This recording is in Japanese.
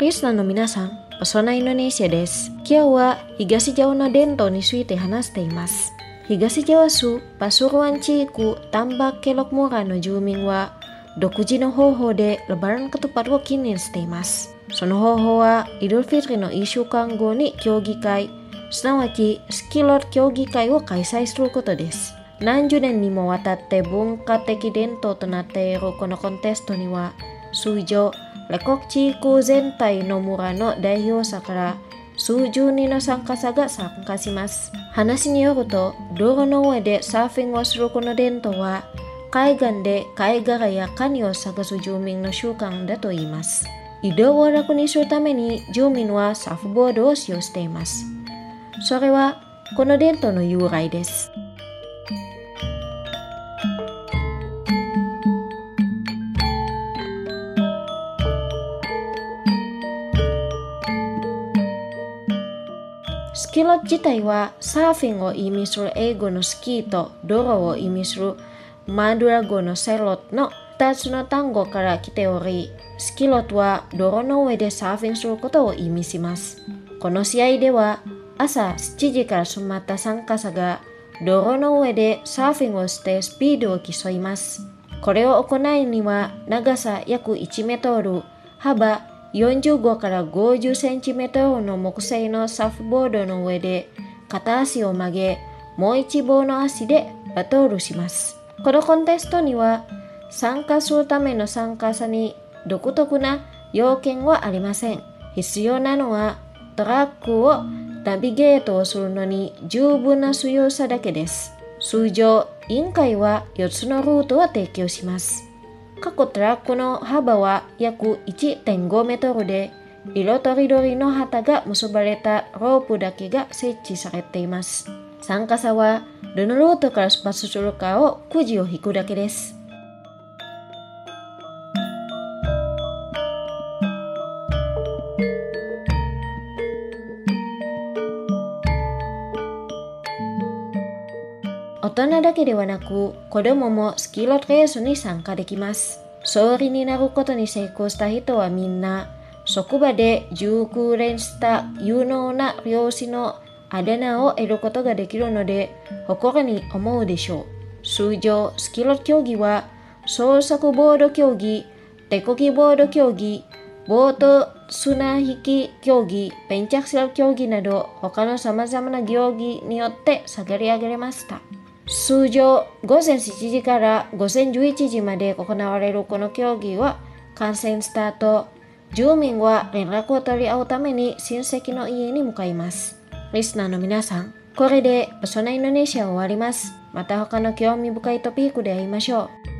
リスナーの皆さん、パソナインドネシアです。今日は東ジャワの伝統について話しています。東ジャワ州パスルワン地域タンバッケロクモラの住民は独自の方法でレバランketupatを記念しています。その方法はイドルフィトリの1週間後に競技会、すなわちスキロット競技会を開催することです。何十年にもわたって文化的伝統となっているこのコンテストには、通常レコク地域全体の村の代表者から数十人の参加者が参加します。話によると、道路の上でサーフィンをするこの伝統は、海岸で貝殻やカニを探す住民の習慣だといいます。移動を楽にするために住民はサーフボードを使用しています。それはこの伝統の由来です。スキロット自体はサーフィンを意味する英語のスキーと道路を意味するマドゥラ語のセロットの2つの単語から来ており、スキロットは道路の上でサーフィンすることを意味します。この試合では朝7時から集まった参加者が道路の上でサーフィンをしてスピードを競います。これを行うには長さ約1メートル、幅45から50センチメートルの木製のサーフボードの上で片足を曲げ、もう一方の足でバトルします。このコンテストには参加するための参加者に独特な要件はありません。必要なのはトラックをナビゲートをするのに十分な強さだけです。通常、委員会は4つのルートを提供します。各トラックの幅は約 1.5 メートルで、色とりどりの旗が結ばれたロープだけが設置されています。参加者はどのルートから出発するかをくじを引くだけです。大人だけではなく、子供もスキロットレースに参加できます。勝利になることに成功した人はみんな、職場で熟練した有能な漁師のあだ名を得ることができるので、誇りに思うでしょう。通常、スキロット競技は、創作ボード競技、手漕ぎボード競技、ボート砂引き競技、ペンチャクセル競技など、他の様々な競技によって作り上げられました。通常、午前7時から午前11時まで行われるこの競技は、観戦した後、住民は連絡を取り合うために親戚の家に向かいます。リスナーの皆さん、これでパソナインドネシアを終わります。また他の興味深いトピックで会いましょう。